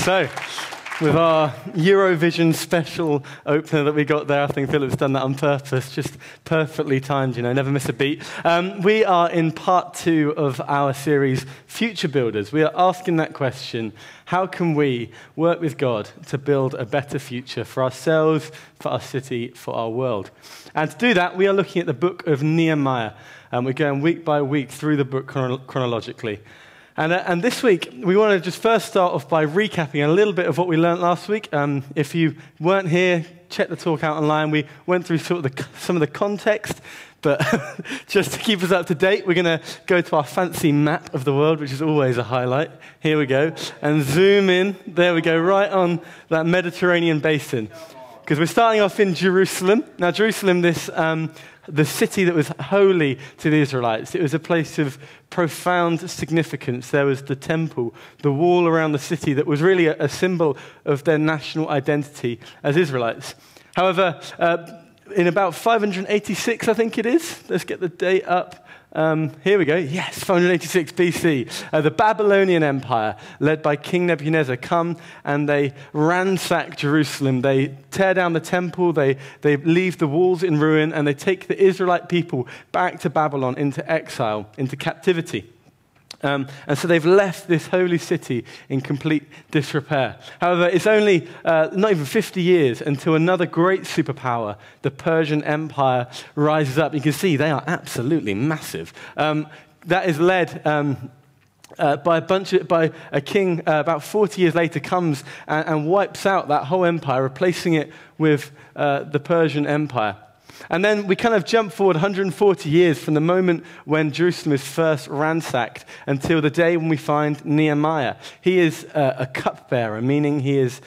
So, with our Eurovision special opener that we got there, I think Philip's done that on purpose, just perfectly timed, never miss a beat. We are in part 2 of our series, Future Builders. We are asking that question, how can we work with God to build a better future for ourselves, for our city, for our world? And to do that, we are looking at the book of Nehemiah. We're going week by week through the book chronologically. And this week, we want to just first start off by recapping a little bit of what we learned last week. If you weren't here, check the talk out online. We went through sort of some of the context, but just to keep us up to date, we're going to go to our fancy map of the world, which is always a highlight. Here we go. And zoom in. There we go, right on that Mediterranean basin. Because we're starting off in Jerusalem. Now, Jerusalem, the city that was holy to the Israelites. It was a place of profound significance. There was the temple, the wall around the city that was really a symbol of their national identity as Israelites. However, in about 586, I think it is, let's get the date up. Here we go. Yes, 586 BC. The Babylonian Empire, led by King Nebuchadnezzar, come and they ransack Jerusalem. They tear down the temple. They leave the walls in ruin, and they take the Israelite people back to Babylon into exile, into captivity. And so they've left this holy city in complete disrepair. However, it's only not even 50 years until another great superpower, the Persian Empire, rises up. You can see they are absolutely massive. That is led by a king about 40 years later, comes and wipes out that whole empire, replacing it with the Persian Empire. And then we kind of jump forward 140 years from the moment when Jerusalem is first ransacked until the day when we find Nehemiah. He is a cupbearer, meaning he is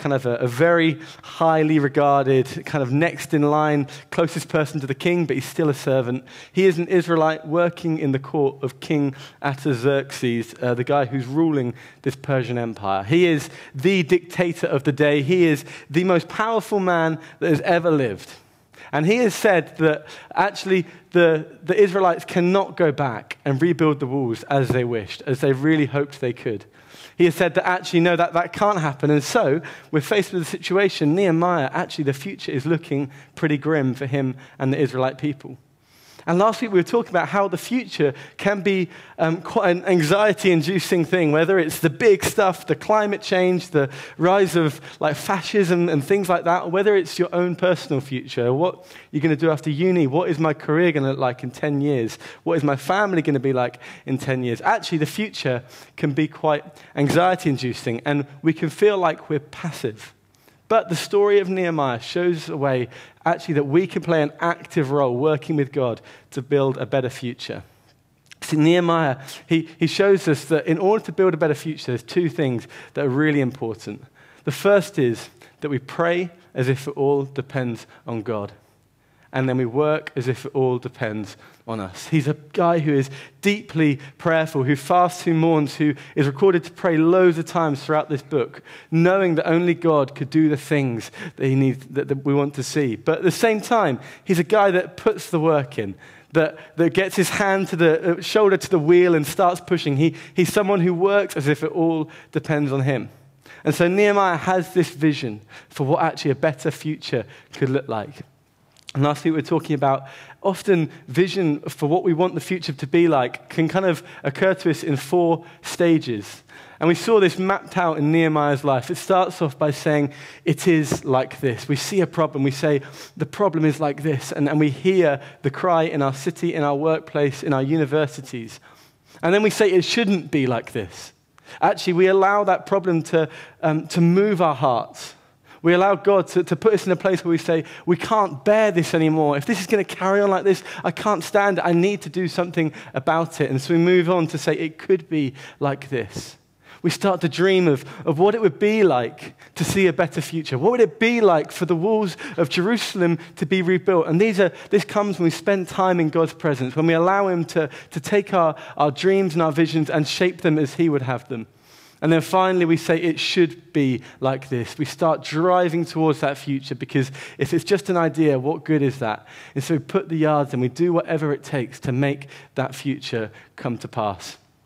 a very highly regarded, kind of next in line, closest person to the king, but he's still a servant. He is an Israelite working in the court of King Artaxerxes, the guy who's ruling this Persian Empire. He is the dictator of the day. He is the most powerful man that has ever lived. And he has said that actually the Israelites cannot go back and rebuild the walls as they wished, as they really hoped they could. He has said that actually, no, that can't happen. And so we're faced with a situation, Nehemiah, actually the future is looking pretty grim for him and the Israelite people. And last week we were talking about how the future can be quite an anxiety-inducing thing, whether it's the big stuff, the climate change, the rise of fascism and things like that, or whether it's your own personal future, what you're going to do after uni, what is my career going to look like in 10 years, what is my family going to be like in 10 years. Actually, the future can be quite anxiety-inducing, and we can feel like we're passive. But the story of Nehemiah shows a way, actually, that we can play an active role working with God to build a better future. See, Nehemiah, he shows us that in order to build a better future, there's 2 things that are really important. The first is that we pray as if it all depends on God. And then we work as if it all depends on us. He's a guy who is deeply prayerful, who fasts, who mourns, who is recorded to pray loads of times throughout this book, knowing that only God could do the things that he needs, that we want to see. But at the same time, he's a guy that puts the work in, that gets his hand to the shoulder to the wheel and starts pushing. He's someone who works as if it all depends on him. And so Nehemiah has this vision for what actually a better future could look like. And last week we were talking about often vision for what we want the future to be like can kind of occur to us in 4 stages. And we saw this mapped out in Nehemiah's life. It starts off by saying, it is like this. We see a problem. We say, the problem is like this. And we hear the cry in our city, in our workplace, in our universities. And then we say, it shouldn't be like this. Actually, we allow that problem to move our hearts. We allow God to put us in a place where we say, we can't bear this anymore. If this is going to carry on like this, I can't stand it. I need to do something about it. And so we move on to say, it could be like this. We start to dream of what it would be like to see a better future. What would it be like for the walls of Jerusalem to be rebuilt? And this comes when we spend time in God's presence, when we allow him to take our dreams and our visions and shape them as he would have them. And then finally we say it should be like this. We start driving towards that future because if it's just an idea, what good is that? And so we put the yards in, we do whatever it takes to make that future come to pass.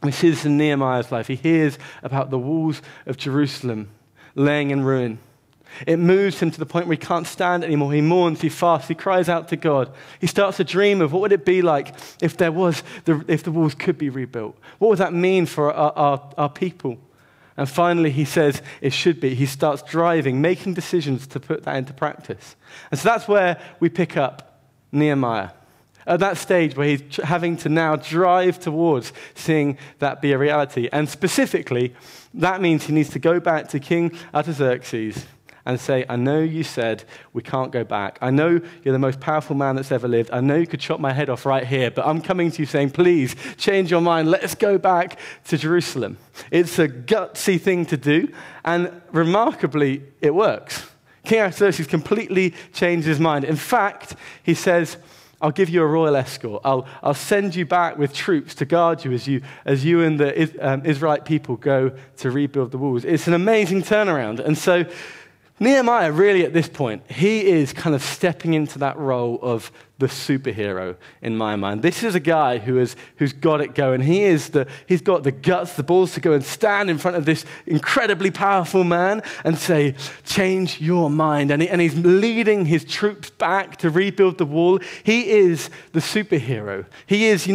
We see this in Nehemiah's life. He hears about the walls of Jerusalem laying in ruin. It moves him to the point where he can't stand anymore. He mourns, he fasts, he cries out to God. He starts to dream of what would it be like if the walls could be rebuilt. What would that mean for our people? And finally, he says it should be. He starts driving, making decisions to put that into practice. And so that's where we pick up Nehemiah. At that stage where he's having to now drive towards seeing that be a reality. And specifically, that means he needs to go back to King Artaxerxes and say, I know you said we can't go back. I know you're the most powerful man that's ever lived. I know you could chop my head off right here, but I'm coming to you saying, please change your mind. Let us go back to Jerusalem. It's a gutsy thing to do, and remarkably, it works. King Artaxerxes completely changed his mind. In fact, he says, I'll give you a royal escort. I'll send you back with troops to guard you as you and the Israelite people go to rebuild the walls. It's an amazing turnaround. And so Nehemiah, really at this point, he is kind of stepping into that role of the superhero in my mind. This is a guy who's got it going. He's got the guts, the balls to go and stand in front of this incredibly powerful man and say, change your mind. And he's leading his troops back to rebuild the wall. He is the superhero. He is,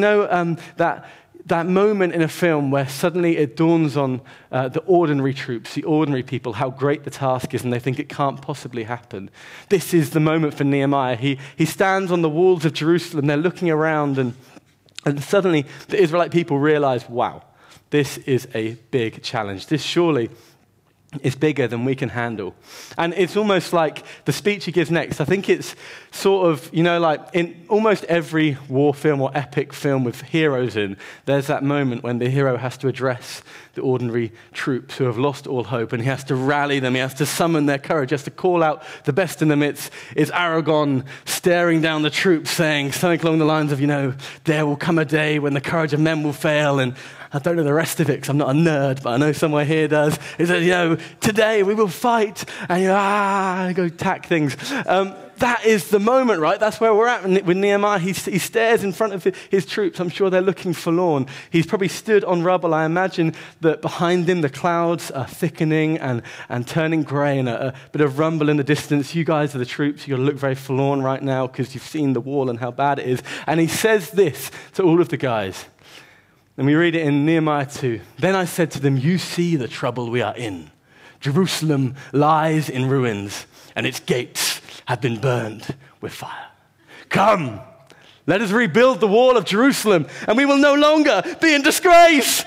that moment in a film where suddenly it dawns on the ordinary troops, the ordinary people, how great the task is, and they think it can't possibly happen. This is the moment for Nehemiah. He stands on the walls of Jerusalem. They're looking around, and suddenly the Israelite people realize, wow, this is a big challenge. This surely is bigger than we can handle. And it's almost like the speech he gives next. I think it's sort of, like in almost every war film or epic film with heroes in, there's that moment when the hero has to address the ordinary troops who have lost all hope, and he has to rally them, he has to summon their courage, he has to call out the best in them. It's Aragorn staring down the troops saying something along the lines of, there will come a day when the courage of men will fail, and I don't know the rest of it because I'm not a nerd, but I know somewhere here does. He says, today we will fight, and go attack things. That is the moment, right? That's where we're at with Nehemiah. He stares in front of his troops. I'm sure they're looking forlorn. He's probably stood on rubble. I imagine that behind him the clouds are thickening and turning grey, and a bit of rumble in the distance. You guys are the troops. You've got to look very forlorn right now because you've seen the wall and how bad it is. And he says this to all of the guys. And we read it in Nehemiah 2. Then I said to them, you see the trouble we are in. Jerusalem lies in ruins, and its gates have been burned with fire. Come, let us rebuild the wall of Jerusalem, and we will no longer be in disgrace.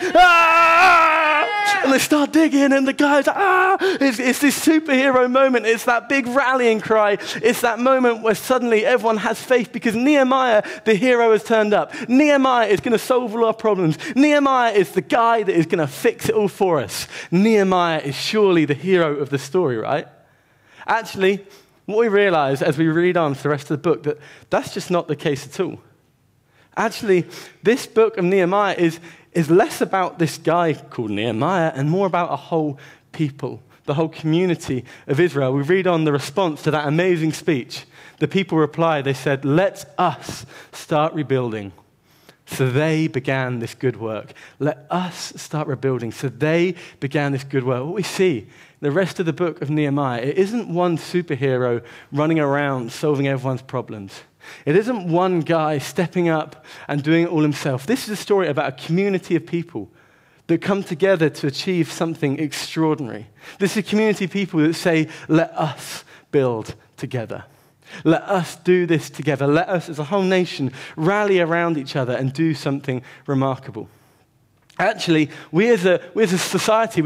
And they start digging, and the guys, it's this superhero moment. It's that big rallying cry. It's that moment where suddenly everyone has faith because Nehemiah, the hero, has turned up. Nehemiah is going to solve all our problems. Nehemiah is the guy that is going to fix it all for us. Nehemiah is surely the hero of the story, right? Actually, what we realize as we read on to the rest of the book, that's just not the case at all. Actually, this book of Nehemiah is less about this guy called Nehemiah and more about a whole people, the whole community of Israel. We read on the response to that amazing speech. The people replied, they said, let us start rebuilding. So they began this good work. Let us start rebuilding. So they began this good work. What we see, the rest of the book of Nehemiah, it isn't one superhero running around solving everyone's problems. It isn't one guy stepping up and doing it all himself. This is a story about a community of people that come together to achieve something extraordinary. This is a community of people that say, let us build together. Let us do this together. Let us, as a whole nation, rally around each other and do something remarkable. Actually, we as a society,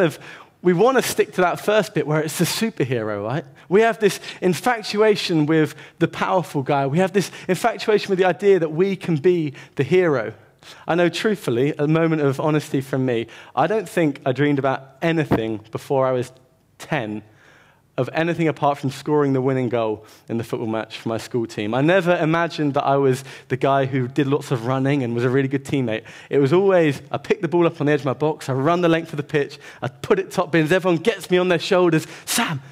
we want to stick to that first bit where it's the superhero, right? We have this infatuation with the powerful guy. We have this infatuation with the idea that we can be the hero. I know, truthfully, a moment of honesty from me, I don't think I dreamed about anything before I was 10 of anything apart from scoring the winning goal in the football match for my school team. I never imagined that I was the guy who did lots of running and was a really good teammate. It was always, I pick the ball up on the edge of my box, I run the length of the pitch, I put it top bins, everyone gets me on their shoulders, Sam,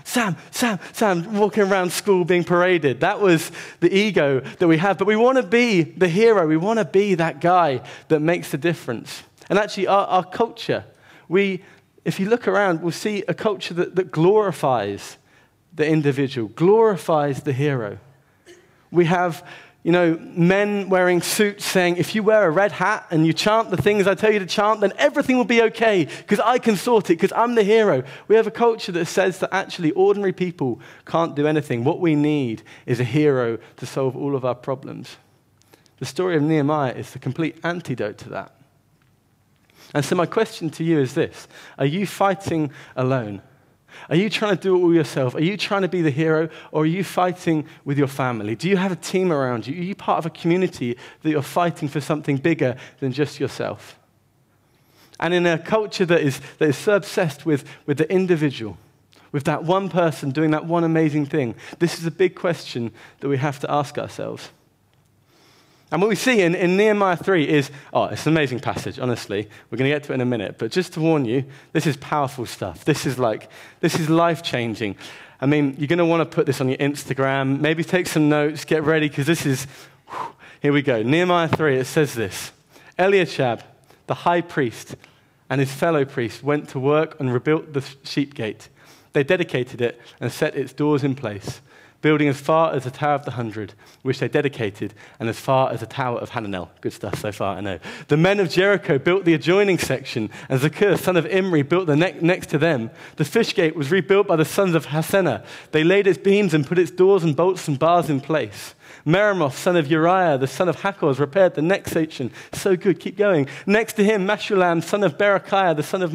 walking around school being paraded. That was the ego that we have. But we want to be the hero. We want to be that guy that makes the difference. And actually, our culture, if you look around, we'll see a culture that glorifies the individual, glorifies the hero. We have, men wearing suits saying, if you wear a red hat and you chant the things I tell you to chant, then everything will be okay because I can sort it, because I'm the hero. We have a culture that says that actually ordinary people can't do anything. What we need is a hero to solve all of our problems. The story of Nehemiah is the complete antidote to that. And so my question to you is this: are you fighting alone? Are you trying to do it all yourself? Are you trying to be the hero, or are you fighting with your family? Do you have a team around you? Are you part of a community that you're fighting for something bigger than just yourself? And in a culture that is so obsessed with the individual, with that one person doing that one amazing thing, this is a big question that we have to ask ourselves. And what we see in Nehemiah 3 is, it's an amazing passage, honestly. We're going to get to it in a minute. But just to warn you, this is powerful stuff. This is life-changing. I mean, you're going to want to put this on your Instagram. Maybe take some notes, get ready, because here we go. Nehemiah 3, it says this: Eliashib, the high priest, and his fellow priests went to work and rebuilt the sheep gate. They dedicated it and set its doors in place, building as far as the Tower of the 100, which they dedicated, and as far as the Tower of Hananel. Good stuff so far, I know. The men of Jericho built the adjoining section, and Zakur, son of Imri, built the next to them. The fish gate was rebuilt by the sons of Hassenaah. They laid its beams and put its doors and bolts and bars in place. Meremoth, son of Uriah, the son of Hakkoz, repaired the next section. So good, keep going. Next to him, Meshullam, son of Berechiah, the son of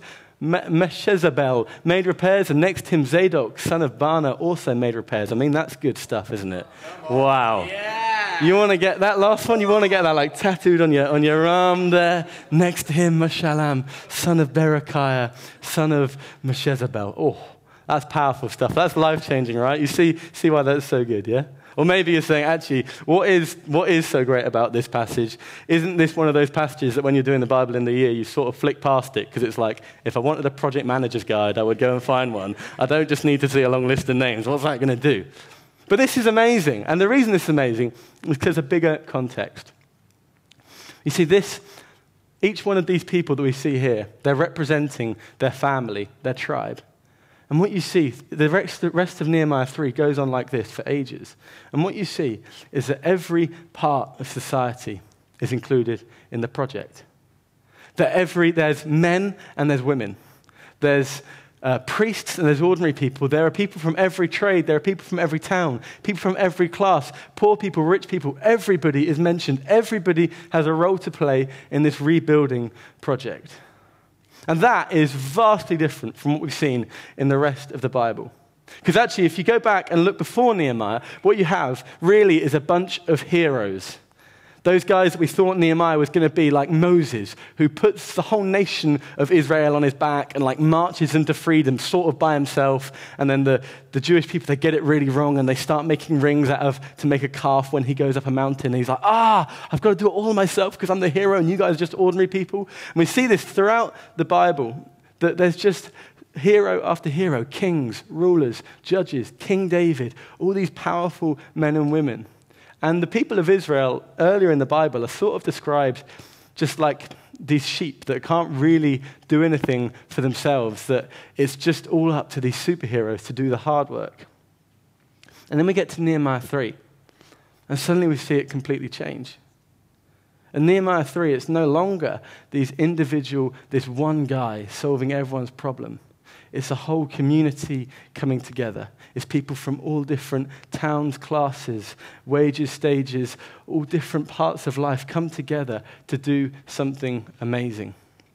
Meshezabel, made repairs, and next to him Zadok, son of Baana, also made repairs. I mean, that's good stuff, isn't it? Wow. Yeah. You want to get that last one? You want to get that tattooed on your arm there? Next to him, Meshullam, son of Berechiah, son of Meshezabel. Oh, that's powerful stuff. That's life-changing, right? You see why that's so good, yeah? Or maybe you're saying, actually, what is so great about this passage? Isn't this one of those passages that when you're doing the Bible in the year, you sort of flick past it? Because it's like, if I wanted a project manager's guide, I would go and find one. I don't just need to see a long list of names. What's that going to do? But this is amazing. And the reason this is amazing is because of a bigger context. You see, each one of these people that we see here, they're representing their family, their tribe. And what you see, the rest of Nehemiah 3 goes on like this for ages. And what you see is that every part of society is included in the project. There's men and there's women. There's priests and there's ordinary people. There are people from every trade. There are people from every town. People from every class. Poor people, rich people. Everybody is mentioned. Everybody has a role to play in this rebuilding project. And that is vastly different from what we've seen in the rest of the Bible. Because actually, if you go back and look before Nehemiah, what you have really is a bunch of heroes. Those guys that we thought Nehemiah was going to be, like Moses, who puts the whole nation of Israel on his back and marches them to freedom sort of by himself. And then the Jewish people, they get it really wrong and they start making rings to make a calf when he goes up a mountain. And he's like, I've got to do it all myself because I'm the hero and you guys are just ordinary people. And we see this throughout the Bible, that there's just hero after hero, kings, rulers, judges, King David, all these powerful men and women. And the people of Israel earlier in the Bible are sort of described just like these sheep that can't really do anything for themselves, that it's just all up to these superheroes to do the hard work. And then we get to Nehemiah 3, and suddenly we see it completely change. In Nehemiah 3, it's no longer this one guy solving everyone's problem. It's a whole community coming together. It's people from all different towns, classes, wages, stages, all different parts of life come together to do something amazing.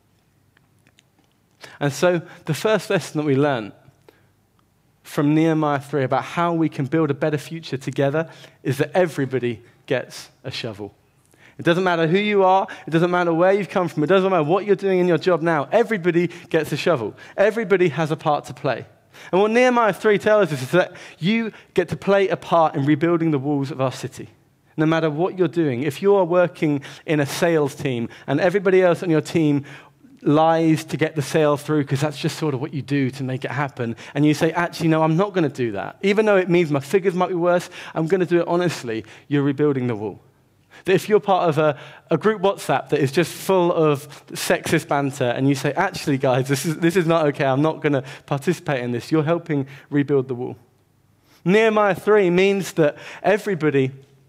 And so the first lesson that we learned from Nehemiah 3 about how we can build a better future together is that everybody gets a shovel. It doesn't matter who you are. It doesn't matter where you've come from. It doesn't matter what you're doing in your job now. Everybody gets a shovel. Everybody has a part to play. And what Nehemiah 3 tells us is that you get to play a part in rebuilding the walls of our city. No matter what you're doing, if you are working in a sales team and everybody else on your team lies to get the sale through because that's just sort of what you do to make it happen, and you say, actually, no, I'm not going to do that. Even though it means my figures might be worse, I'm going to do it honestly. You're rebuilding the wall. That if you're part of a group WhatsApp that is just full of sexist banter and you say, actually, guys, this is not okay, I'm not going to participate in this, you're helping rebuild the wall. Nehemiah 3 means that everybody,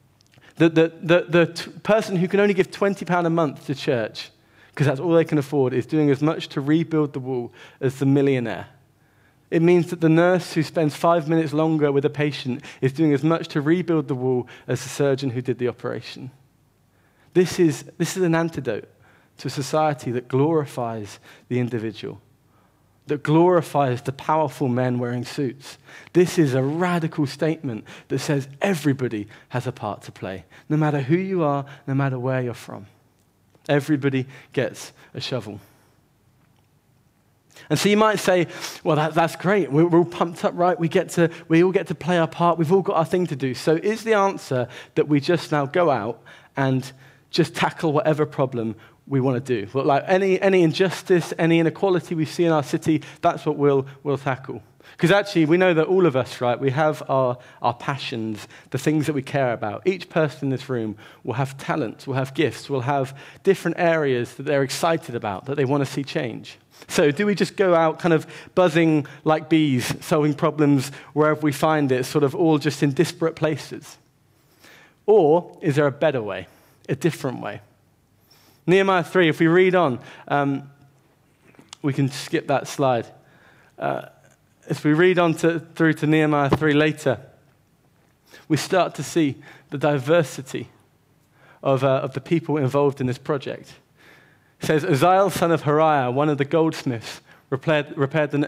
the person who can only give £20 a month to church, because that's all they can afford, is doing as much to rebuild the wall as the millionaire. It means that the nurse who spends 5 minutes longer with a patient is doing as much to rebuild the wall as the surgeon who did the operation. This is an antidote to a society that glorifies the individual, that glorifies the powerful men wearing suits. This is a radical statement that says everybody has a part to play, no matter who you are, no matter where you're from. Everybody gets a shovel. And so you might say, well, that's great. We're all pumped up, right? We all get to play our part. We've all got our thing to do. So is the answer that we just now go out and just tackle whatever problem we want to do? Well, like any injustice, any inequality we see in our city, that's what we'll tackle. Because actually, we know that all of us, right, we have our passions, the things that we care about. Each person in this room will have talents, will have gifts, will have different areas that they're excited about, that they want to see change. So do we just go out kind of buzzing like bees, solving problems wherever we find it, sort of all just in disparate places? Or is there a better way, a different way? Nehemiah 3, if we read on, we can skip that slide. As we read on through to Nehemiah 3 later, we start to see the diversity of the people involved in this project. It says, Uzziel, son of Hariah, one of the goldsmiths, repaired the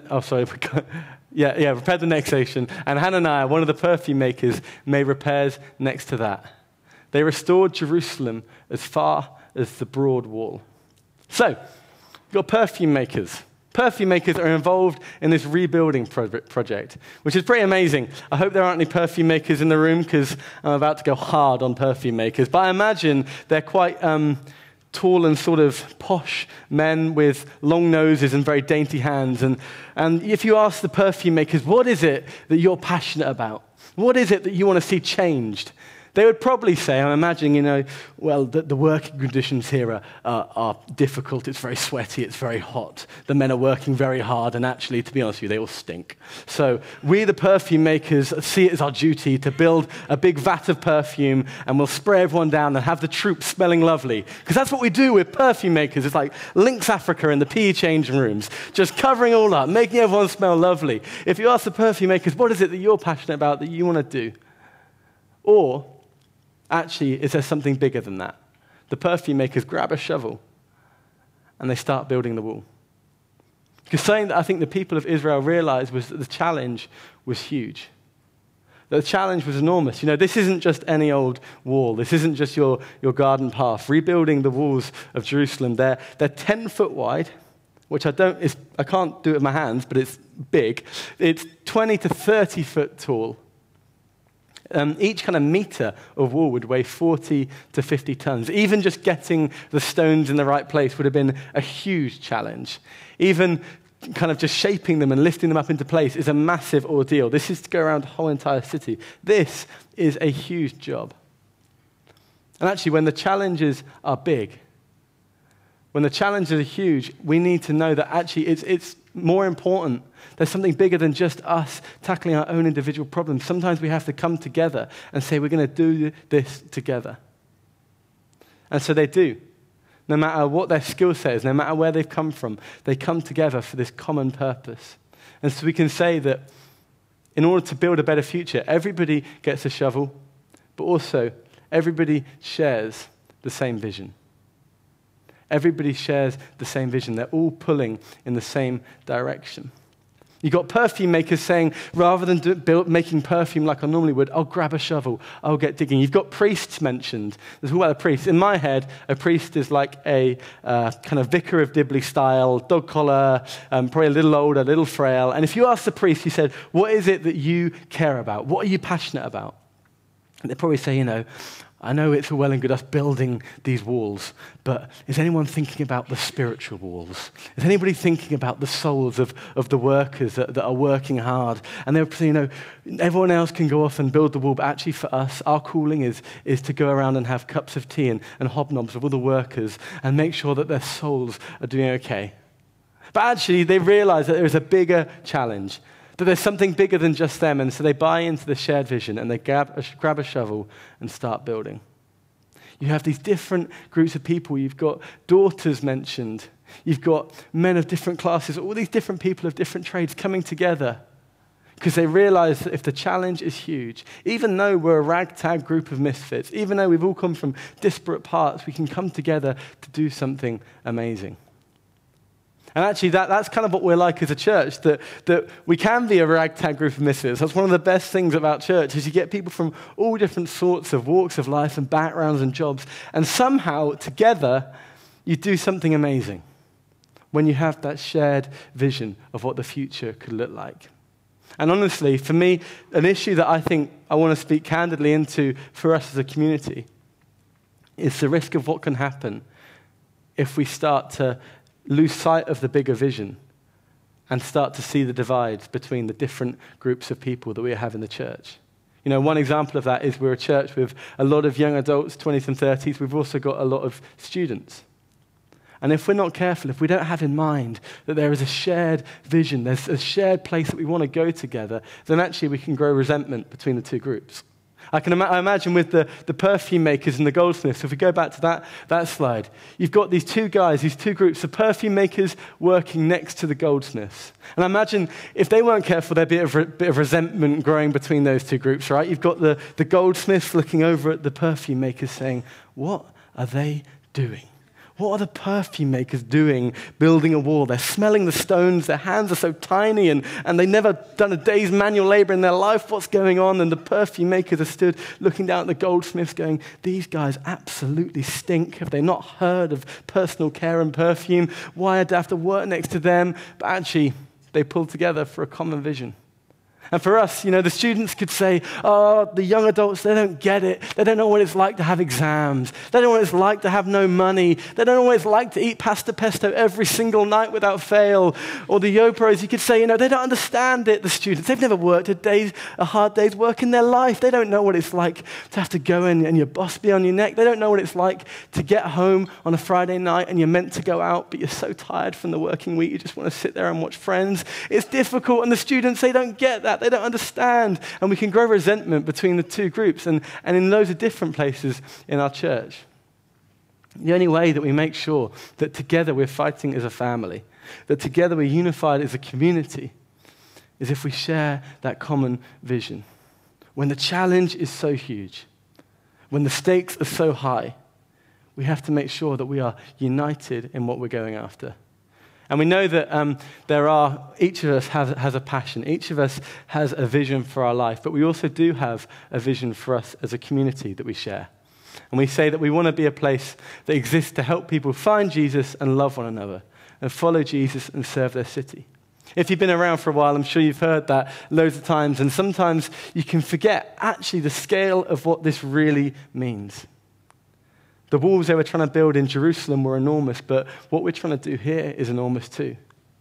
next station, and Hananiah, one of the perfume makers, made repairs next to that. They restored Jerusalem as far as the broad wall. So, you've got perfume makers. Perfume makers are involved in this rebuilding project, which is pretty amazing. I hope there aren't any perfume makers in the room because I'm about to go hard on perfume makers. But I imagine they're quite tall and sort of posh men with long noses and very dainty hands. And if you ask the perfume makers, what is it that you're passionate about? What is it that you want to see changed? They would probably say, I'm imagining, the working conditions here are difficult. It's very sweaty. It's very hot. The men are working very hard. And actually, to be honest with you, they all stink. So we, the perfume makers, see it as our duty to build a big vat of perfume, and we'll spray everyone down and have the troops smelling lovely. Because that's what we do with perfume makers. It's like Lynx Africa in the PE changing rooms, just covering all up, making everyone smell lovely. If you ask the perfume makers, what is it that you're passionate about that you want to do? Or actually, is there something bigger than that? The perfume makers grab a shovel and they start building the wall. Because something that I think the people of Israel realized was that the challenge was huge. The challenge was enormous. This isn't just any old wall. This isn't just your garden path. Rebuilding the walls of Jerusalem, they're 10 foot wide, which I can't do it with my hands, but it's big. It's 20 to 30 foot tall. Each kind of meter of wall would weigh 40 to 50 tons. Even just getting the stones in the right place would have been a huge challenge. Even kind of just shaping them and lifting them up into place is a massive ordeal. This is to go around the whole entire city. This is a huge job. And actually, when the challenges are big, when the challenges are huge, we need to know that actually it's more important. There's something bigger than just us tackling our own individual problems. Sometimes we have to come together and say, we're going to do this together. And so they do. No matter what their skill set is, no matter where they've come from, they come together for this common purpose. And so we can say that in order to build a better future, everybody gets a shovel, but also everybody shares the same vision. Everybody shares the same vision. They're all pulling in the same direction. You've got perfume makers saying, rather than making perfume like I normally would, I'll grab a shovel, I'll get digging. You've got priests mentioned. There's all about a priest. In my head, a priest is like a kind of vicar of Dibley style, dog collar, probably a little older, a little frail. And if you ask the priest, he said, what is it that you care about? What are you passionate about? They probably say, I know it's all well and good us building these walls, but is anyone thinking about the spiritual walls? Is anybody thinking about the souls of the workers that are working hard? And they'll say, everyone else can go off and build the wall, but actually for us, our calling is to go around and have cups of tea and hobnobs with all the workers and make sure that their souls are doing okay. But actually, they realize that there is a bigger challenge, that there's something bigger than just them, and so they buy into the shared vision and they grab a shovel and start building. You have these different groups of people. You've got daughters mentioned. You've got men of different classes, all these different people of different trades coming together because they realize that if the challenge is huge, even though we're a ragtag group of misfits, even though we've all come from disparate parts, we can come together to do something amazing. And actually, that's kind of what we're like as a church, that we can be a ragtag group of misfits. That's one of the best things about church, is you get people from all different sorts of walks of life and backgrounds and jobs, and somehow, together, you do something amazing when you have that shared vision of what the future could look like. And honestly, for me, an issue that I think I want to speak candidly into for us as a community is the risk of what can happen if we start to lose sight of the bigger vision and start to see the divides between the different groups of people that we have in the church. One example of that is we're a church with a lot of young adults, 20s and 30s. We've also got a lot of students. And if we're not careful, if we don't have in mind that there is a shared vision, there's a shared place that we want to go together, then actually we can grow resentment between the two groups. I imagine with the perfume makers and the goldsmiths, if we go back to that slide, you've got these two guys, these two groups, the perfume makers working next to the goldsmiths. And I imagine if they weren't careful, there'd be a bit of resentment growing between those two groups, right? You've got the goldsmiths looking over at the perfume makers saying, what are they doing? What are the perfume makers doing building a wall? They're smelling the stones. Their hands are so tiny and they've never done a day's manual labor in their life. What's going on? And the perfume makers are stood looking down at the goldsmiths going, these guys absolutely stink. Have they not heard of personal care and perfume? Why do I have to work next to them? But actually, they pulled together for a common vision. And for us, the students could say, the young adults, they don't get it. They don't know what it's like to have exams. They don't know what it's like to have no money. They don't know what it's like to eat pasta pesto every single night without fail. Or the Yopros, you could say, they don't understand it, the students. They've never worked a hard day's work in their life. They don't know what it's like to have to go in and your boss be on your neck. They don't know what it's like to get home on a Friday night and you're meant to go out, but you're so tired from the working week, you just want to sit there and watch Friends. It's difficult, and the students, they don't get that. They don't understand. And we can grow resentment between the two groups and in loads of different places in our church. The only way that we make sure that together we're fighting as a family, that together we're unified as a community, is if we share that common vision. When the challenge is so huge, when the stakes are so high, we have to make sure that we are united in what we're going after. And we know that each of us has a passion. Each of us has a vision for our life. But we also do have a vision for us as a community that we share. And we say that we want to be a place that exists to help people find Jesus and love one another and follow Jesus and serve their city. If you've been around for a while, I'm sure you've heard that loads of times. And sometimes you can forget actually the scale of what this really means. The walls they were trying to build in Jerusalem were enormous, but what we're trying to do here is enormous too.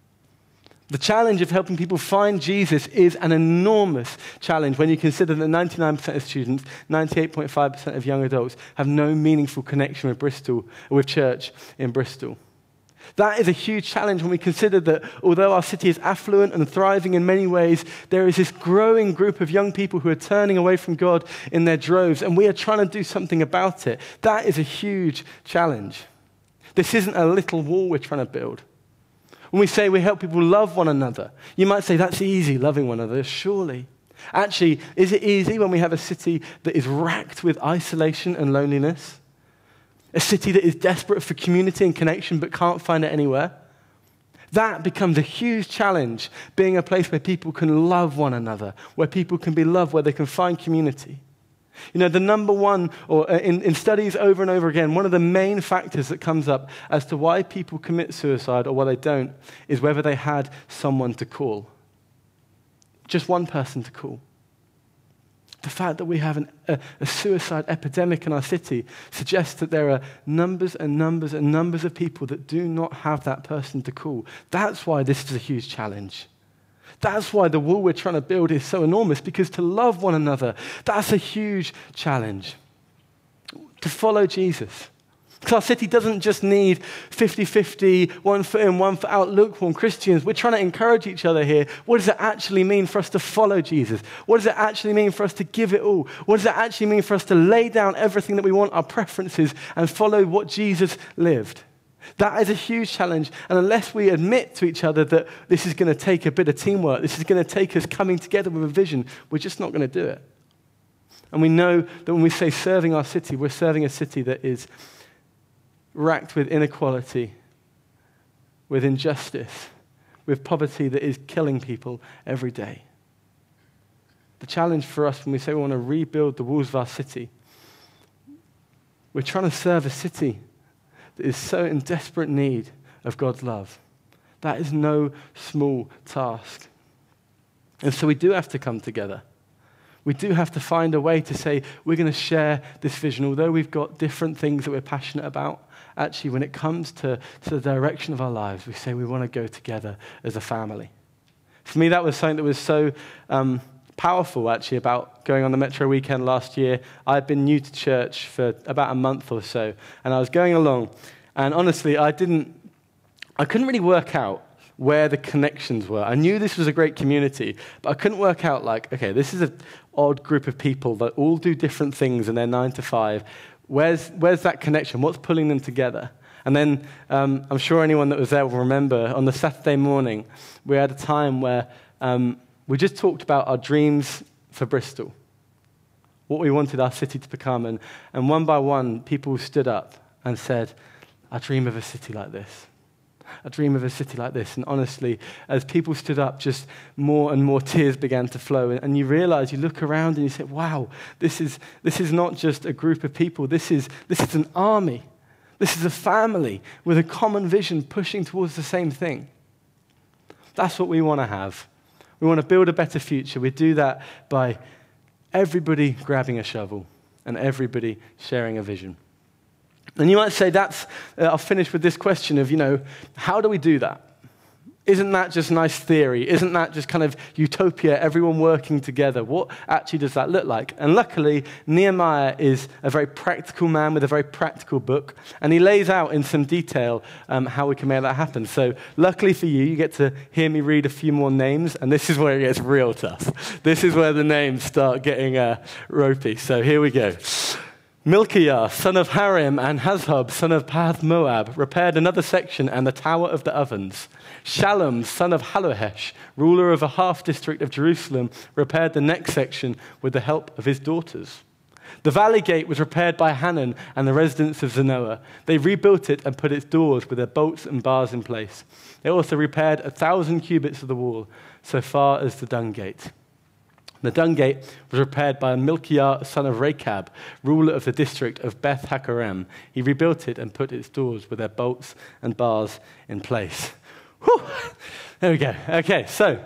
The challenge of helping people find Jesus is an enormous challenge when you consider that 99% of students, 98.5% of young adults have no meaningful connection with church in Bristol. That is a huge challenge when we consider that although our city is affluent and thriving in many ways, there is this growing group of young people who are turning away from God in their droves, and we are trying to do something about it. That is a huge challenge. This isn't a little wall we're trying to build. When we say we help people love one another, you might say that's easy, loving one another, surely. Actually, is it easy when we have a city that is racked with isolation and loneliness? A city that is desperate for community and connection but can't find it anywhere? That becomes a huge challenge, being a place where people can love one another, where people can be loved, where they can find community. The number one, or in studies over and over again, one of the main factors that comes up as to why people commit suicide or why they don't is whether they had someone to call. Just one person to call. The fact that we have a suicide epidemic in our city suggests that there are numbers and numbers and numbers of people that do not have that person to call. That's why this is a huge challenge. That's why the wall we're trying to build is so enormous, because to love one another, that's a huge challenge. To follow Jesus. Because our city doesn't just need 50-50, one foot in, one foot out, lukewarm Christians. We're trying to encourage each other here. What does it actually mean for us to follow Jesus? What does it actually mean for us to give it all? What does it actually mean for us to lay down everything that we want, our preferences, and follow what Jesus lived? That is a huge challenge, and unless we admit to each other that this is going to take a bit of teamwork, this is going to take us coming together with a vision, we're just not going to do it. And we know that when we say serving our city, we're serving a city that is racked with inequality, with injustice, with poverty that is killing people every day. The challenge for us when we say we want to rebuild the walls of our city, we're trying to serve a city that is so in desperate need of God's love. That is no small task. And so we do have to come together. We do have to find a way to say we're going to share this vision. Although we've got different things that we're passionate about, actually when it comes to the direction of our lives, we say we want to go together as a family. For me, that was something that was so powerful, actually, about going on the Metro weekend last year. I'd been new to church for about a month or so, and I was going along, and honestly, I couldn't really work out where the connections were. I knew this was a great community, but I couldn't work out, okay, this is an odd group of people that all do different things in their 9 to 5. Where's that connection? What's pulling them together? And then I'm sure anyone that was there will remember on the Saturday morning, we had a time where we just talked about our dreams for Bristol, what we wanted our city to become. And one by one, people stood up and said, I dream of a city like this. I dream of a city like this. And honestly, as people stood up, just more and more tears began to flow. And you realize, you look around and you say, wow, this is not just a group of people. This is an army. This is a family with a common vision pushing towards the same thing. That's what we want to have. We want to build a better future. We do that by everybody grabbing a shovel and everybody sharing a vision. And you might say, I'll finish with this question of, how do we do that? Isn't that just nice theory? Isn't that just kind of utopia, everyone working together? What actually does that look like? And luckily, Nehemiah is a very practical man with a very practical book, and he lays out in some detail how we can make that happen. So luckily for you, you get to hear me read a few more names, and this is where it gets real tough. This is where the names start getting ropey. So here we go. Milkiah, son of Harim, and Hazhub, son of Pahath Moab, repaired another section and the Tower of the Ovens. Shallum, son of Halohesh, ruler of a half-district of Jerusalem, repaired the next section with the help of his daughters. The Valley Gate was repaired by Hanan and the residents of Zanoah. They rebuilt it and put its doors with their bolts and bars in place. They also repaired 1,000 cubits of the wall, so far as the Dung Gate. The Dung Gate was repaired by Milkiah, son of Rechab, ruler of the district of Beth Hakerem. He rebuilt it and put its doors with their bolts and bars in place. Whew. There we go. Okay, so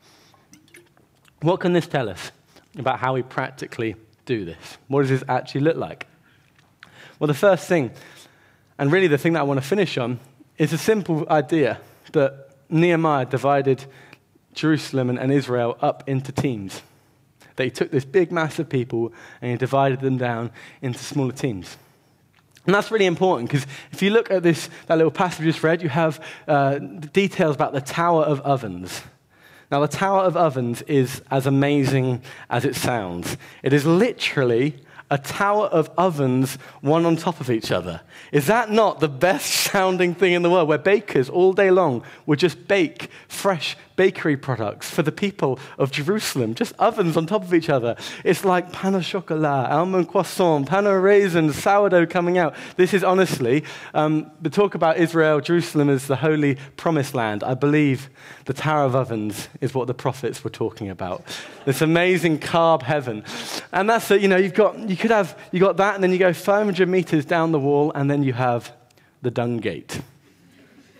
what can this tell us about how we practically do this? What does this actually look like? Well, the first thing, and really the thing that I want to finish on, is a simple idea that Nehemiah divided Jerusalem and Israel up into teams. That he took this big mass of people and he divided them down into smaller teams. And that's really important because if you look at that little passage we just read, you have details about the Tower of Ovens. Now, the Tower of Ovens is as amazing as it sounds. It is literally a tower of ovens, one on top of each other. Is that not the best sounding thing in the world, where bakers all day long would just bake fresh bakery products for the people of Jerusalem, just ovens on top of each other? It's like pain au chocolat, almond croissant, pain au raisin, sourdough coming out. This is honestly, the talk about Israel, Jerusalem as the holy promised land. I believe the Tower of Ovens is what the prophets were talking about. This amazing carb heaven. And that's it, you got that, and then you go 500 meters down the wall, and then you have the Dung Gate.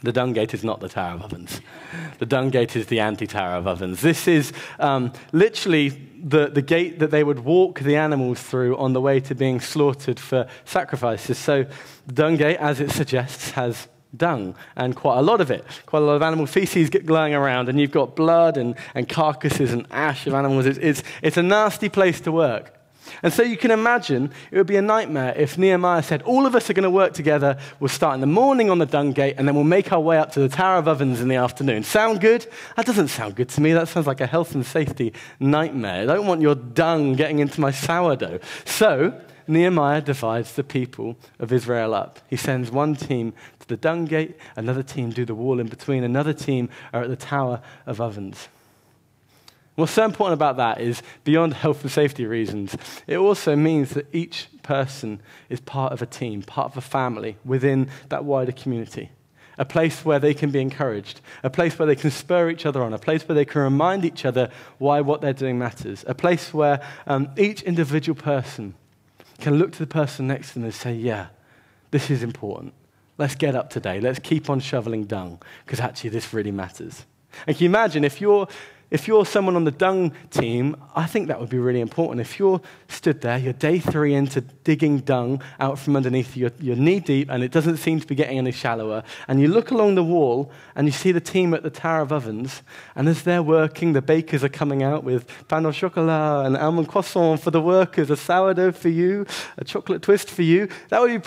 The Dung Gate is not the Tower of Ovens. The Dung Gate is the anti-Tower of Ovens. This is literally the gate that they would walk the animals through on the way to being slaughtered for sacrifices. So the Dung Gate, as it suggests, has dung, and quite a lot of it. Quite a lot of animal feces get glowing around, and you've got blood and carcasses and ash of animals. It's a nasty place to work. And so you can imagine it would be a nightmare if Nehemiah said, all of us are going to work together, we'll start in the morning on the Dung Gate, and then we'll make our way up to the Tower of Ovens in the afternoon. Sound good? That doesn't sound good to me. That sounds like a health and safety nightmare. I don't want your dung getting into my sourdough. So Nehemiah divides the people of Israel up. He sends one team to the Dung Gate, another team do the wall in between, another team are at the Tower of Ovens. What's so important about that is, beyond health and safety reasons, it also means that each person is part of a team, part of a family within that wider community. A place where they can be encouraged, a place where they can spur each other on, a place where they can remind each other why what they're doing matters, a place where each individual person can look to the person next to them and say, yeah, this is important. Let's get up today. Let's keep on shoveling dung, because actually this really matters. And can you imagine if you're someone on the dung team, I think that would be really important. If you're stood there, you're day 3 into digging dung out from underneath you, you're knee deep and it doesn't seem to be getting any shallower, and you look along the wall and you see the team at the Tower of Ovens, and as they're working, the bakers are coming out with pain au chocolat and almond croissant for the workers, a sourdough for you, a chocolate twist for you. That would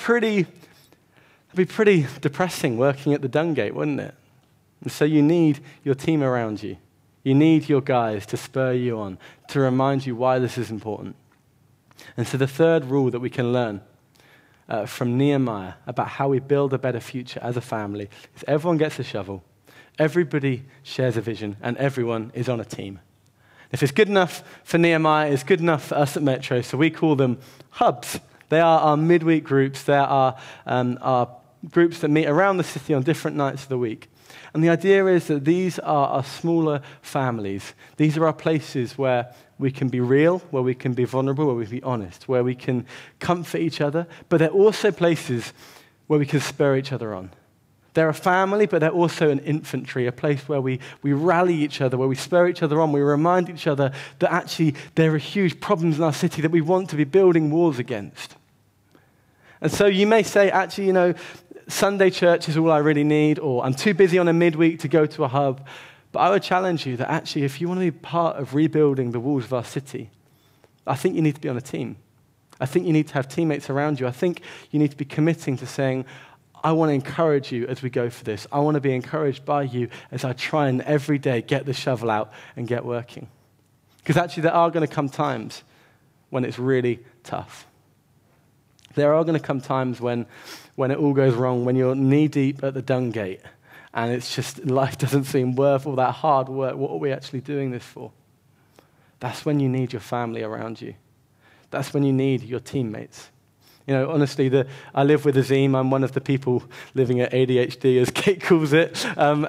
be pretty depressing working at the Dung Gate, wouldn't it? And so you need your team around you. You need your guys to spur you on, to remind you why this is important. And so the third rule that we can learn from Nehemiah about how we build a better future as a family is everyone gets a shovel, everybody shares a vision, and everyone is on a team. If it's good enough for Nehemiah, it's good enough for us at Metro, so we call them hubs. They are our midweek groups. They are our groups that meet around the city on different nights of the week. And the idea is that these are our smaller families. These are our places where we can be real, where we can be vulnerable, where we can be honest, where we can comfort each other, but they're also places where we can spur each other on. They're a family, but they're also an infantry, a place where we rally each other, where we spur each other on, we remind each other that actually there are huge problems in our city that we want to be building walls against. And so you may say, actually, Sunday church is all I really need, or I'm too busy on a midweek to go to a hub. But I would challenge you that actually, if you want to be part of rebuilding the walls of our city, I think you need to be on a team. I think you need to have teammates around you. I think you need to be committing to saying, I want to encourage you as we go for this. I want to be encouraged by you as I try and every day get the shovel out and get working. Because actually, there are going to come times when it's really tough. There are going to come times when it all goes wrong, when you're knee-deep at the Dung Gate, and it's just, life doesn't seem worth all that hard work. What are we actually doing this for? That's when you need your family around you. That's when you need your teammates. Honestly, I live with Azim. I'm one of the people living at ADHD, as Kate calls it,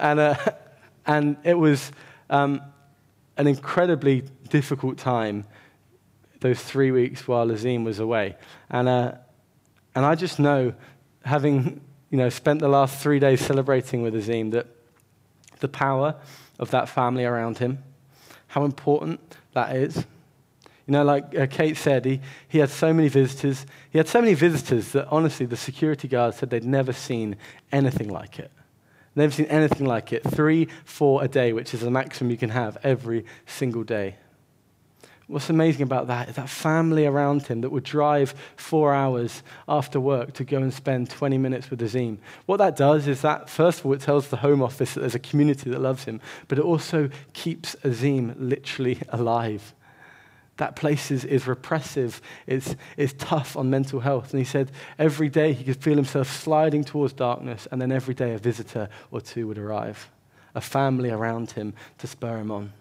and it was an incredibly difficult time, those 3 weeks while Azim was away. And I just know, having spent the last 3 days celebrating with Azim, that the power of that family around him, how important that is. Like Kate said, he had so many visitors. He had so many visitors that, honestly, the security guards said they'd never seen anything like it. Never seen anything like it. 3, 4 a day, which is the maximum you can have every single day. What's amazing about that is that family around him that would drive 4 hours after work to go and spend 20 minutes with Azim. What that does is that, first of all, it tells the Home Office that there's a community that loves him, but it also keeps Azim literally alive. That place is repressive, it's tough on mental health. And he said every day he could feel himself sliding towards darkness, and then every day a visitor or two would arrive, a family around him to spur him on.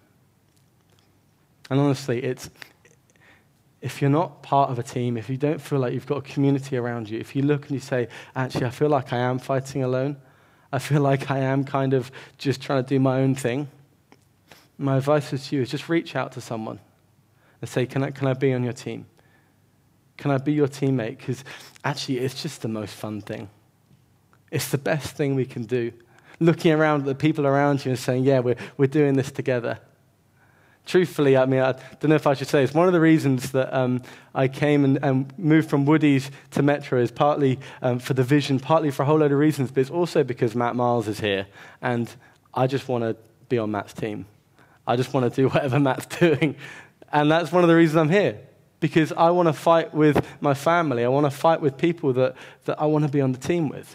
And honestly, if you're not part of a team, if you don't feel like you've got a community around you, if you look and you say, actually, I feel like I am fighting alone, I feel like I am kind of just trying to do my own thing, my advice to you is just reach out to someone and say, can I be on your team? Can I be your teammate? Because actually, it's just the most fun thing. It's the best thing we can do. looking around at the people around you and saying, yeah, we're doing this together. Truthfully, I mean, I don't know if I should say this. One of the reasons that I came and moved from Woodies to Metro is partly for the vision, partly for a whole load of reasons, but it's also because Matt Miles is here, and I just want to be on Matt's team. I just want to do whatever Matt's doing, and that's one of the reasons I'm here, because I want to fight with my family. I want to fight with people that I want to be on the team with.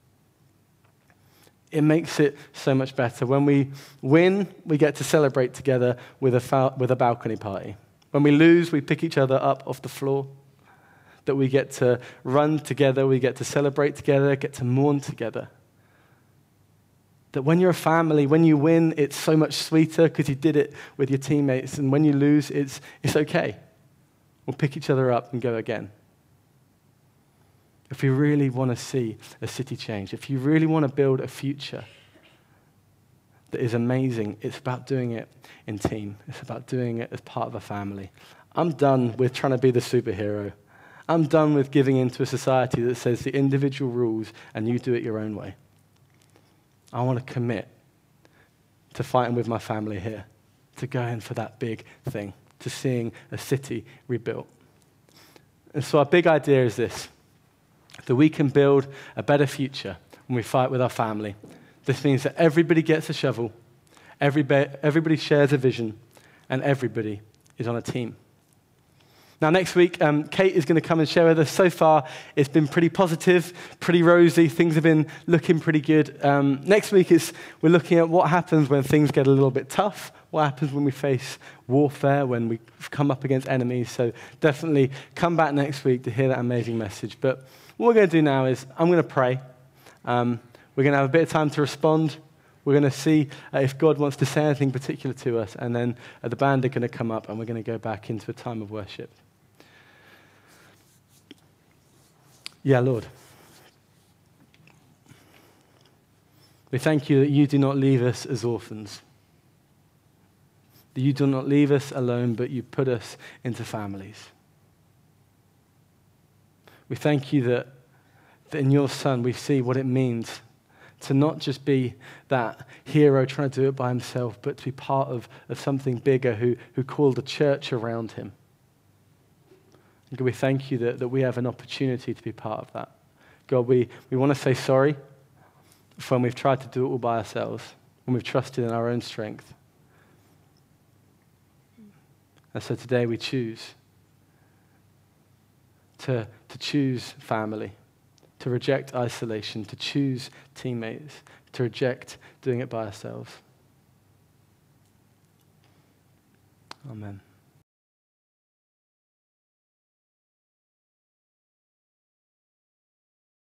It makes it so much better. When we win, we get to celebrate together with a balcony party. When we lose, we pick each other up off the floor. That we get to run together, we get to celebrate together, get to mourn together. That when you're a family, when you win, it's so much sweeter because you did it with your teammates. And when you lose, it's okay. We'll pick each other up and go again. If we really want to see a city change, if you really want to build a future that is amazing, it's about doing it in team. It's about doing it as part of a family. I'm done with trying to be the superhero. I'm done with giving into a society that says the individual rules and you do it your own way. I want to commit to fighting with my family here, to going for that big thing, to seeing a city rebuilt. And so our big idea is this: that we can build a better future when we fight with our family. This means that everybody gets a shovel, everybody shares a vision, and everybody is on a team. Now, next week, Kate is going to come and share with us. So far, it's been pretty positive, pretty rosy. Things have been looking pretty good. Next week, we're looking at what happens when things get a little bit tough, what happens when we face warfare, when we come up against enemies. So definitely come back next week to hear that amazing message. But what we're going to do now is I'm going to pray. We're going to have a bit of time to respond. We're going to see if God wants to say anything particular to us. And then the band are going to come up and we're going to go back into a time of worship. Yeah, Lord. We thank you that you do not leave us as orphans. That you do not leave us alone, but you put us into families. We thank you that in your Son we see what it means to not just be that hero trying to do it by himself, but to be part of something bigger who called a church around him. And God, we thank you that we have an opportunity to be part of that. God, we want to say sorry for when we've tried to do it all by ourselves, when we've trusted in our own strength. And so today we choose to choose family, to reject isolation, to choose teammates, to reject doing it by ourselves. Amen.